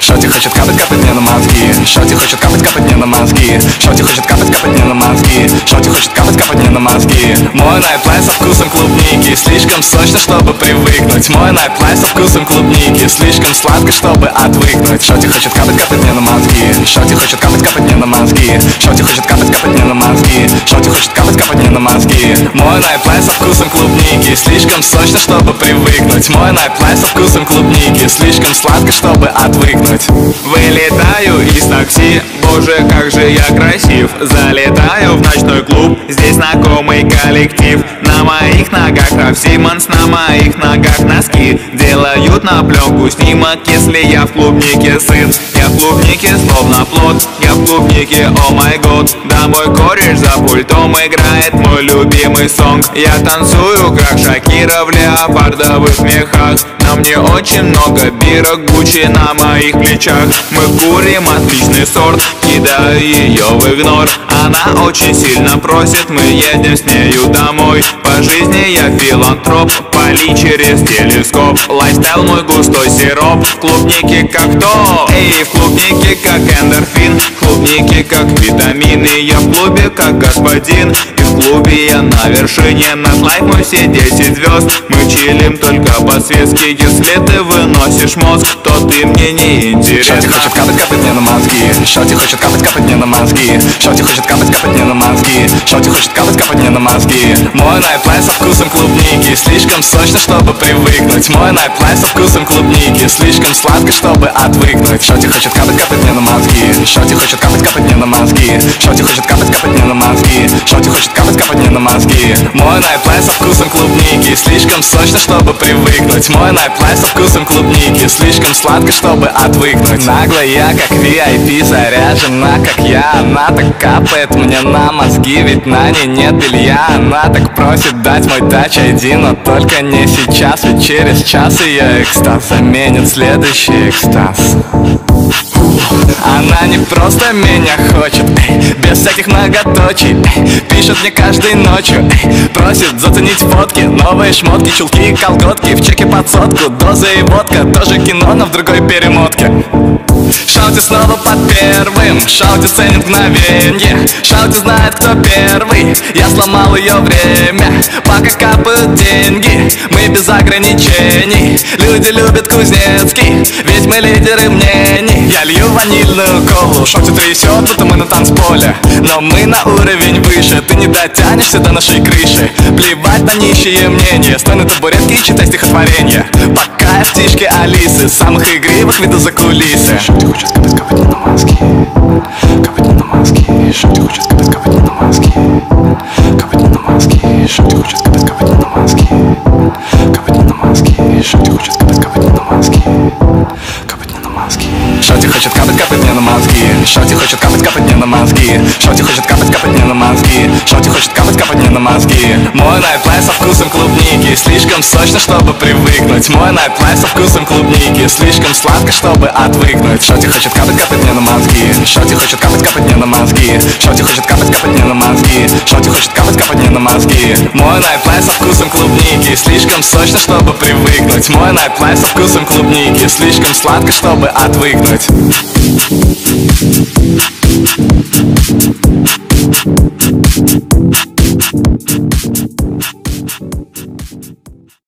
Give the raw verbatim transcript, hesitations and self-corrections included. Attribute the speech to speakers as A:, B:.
A: Шоти хочет капать, капать мне на мозги. Шоти хочет капать, капать мне на мозги. Шоти хочет капать, капать мне на мозги. Шоти хочет капать, капать мне на мозги. Мой найтлайф со вкусом клубники, слишком сочно, чтобы привыкнуть. Мой найтлайф со вкусом клубники, слишком сладко, чтобы отвыкнуть. Шоти хочет капать, капать мне на мозги. Шоти хочет капать, капать мне на мозги. Шоти хочет капать, капать мне на мозги. Шоти хочет капать, капать мне на мозги. Мой найтлайф со вкусом клубники, слишком сочно, чтобы привыкнуть. Мой найтлайф со вкусом клубники, слишком сладко, чтобы отвыкнуть.
B: Вылетаю из такси, боже, как же я красив. Залетаю в ночной клуб, здесь знакомый коллектив. На моих ногах Раф Симонс, на моих ногах носки. Делают на пленку снимок, если я в клубнике сыт. Я в клубнике словно плод, я в клубнике, о май год. Да мой кореш за пультом играет мой любимый сонг. Я танцую, как Шакира в леопардовых мехах. На мне очень много бирок, Гуччи на моих плечах. Мы курим отличный сорт, кидаю ее в игнор. Она очень сильно просит, мы едем с нею домой. По жизни я филантроп, пали через телескоп. Лайфстайл мой густой сироп, в клубнике как то. Эй, в клубнике как эндорфин, в клубнике как витамины. Я в клубе как господин, и в клубе я на вершине. Наш лайф мой все десять звезд, мы чилим только по-светски. Если ты выносишь мозг, то ты мне не интересна.
A: Шоти хочет капать, капать мне на мозги. Шоти хочет капать, капать мне на мозги. Шоти хочет капать, капать мне на мозги. Шоти хочет капать, капать мне на мозги. Мой найтлайф со вкусом клубники, слишком сочно, чтобы привыкнуть. Мой найтлайф со вкусом клубники, слишком сладко, чтобы отвыкнуть. Шоти хочет капать, капать мне на мозги. Шоти хочет капать, капать мне на мозги. Шоти хочет капать, капать мне на мозги. Шоти хочет капать, капать мне на мозги. Мой найтлайф со вкусом клубники, слишком сочно, чтобы привыкнуть. Мой найтлайф со вкусом клубники, слишком сладко, чтобы отвыкнуть. Нагло я, как ви ай пи, заряжена, как я. Она так капает мне на мозги, ведь на ней нет белья. Она так просит дать мой тач ай ди, но только не сейчас, ведь через час ее экстаз заменит следующий экстаз. Она не просто меня хочет, эй, без всяких многоточий, эй, пишет мне каждой ночью, эй, просит заценить фотки, новые шмотки, чулки и колготки. В чеке под сотку, доза и водка, тоже кино, но в другой перемотке. Шаути снова под первым, Шаути ценит мгновенье, Шаути знает, кто первый. Я сломал ее время, пока капают деньги. Мы без ограничений, люди любят Кузнецкий, ведь мы лидеры мнений. Я лью ванильную колу, Шаути трясет, будто мы на танцполе, но мы на уровень выше. Ты не дотянешься до нашей крыши, плевать на нищие мнения. Стой на табуретке и читай стихотворение, пока я в тишке Алисы, самых игривых виду за кулисы.
C: Шоти хочет капать, капать мне на мозги. Капать мне на мозги. Шоти хочет капать, капать мне на мозги. Капать мне на мозги. Шоти хочет капать, капать мне на мозги. Капать мне на мозги. Шоти хочет капать, капать мне на мозги. Капать мне на мозги.
A: Шоти хочет капать, капать мне на мозги. Шоти хочет капать, капать мне на мозги. Шоти хочет капать, капать мне на мозги. Шоти хочет капать, капать мне на мозги. Мой найтлайф со вкусом клубники, слишком сочно, чтобы привыкнуть. Мой найтлайф со вкусом клубники, слишком сладко, чтобы отвыкнуть. Шоти хочет капать, капать мне на мозги. Шоти хочет капать, капать мне на мозги. Шоти хочет капать, капать мне на мозги. Шоти хочет капать, капать мне на мозги. Мой найтлайф со вкусом клубники, слишком сочно, чтобы привыкнуть. Мой найтлайф со вкусом клубники, слишком сладко, чтобы отвыкнуть.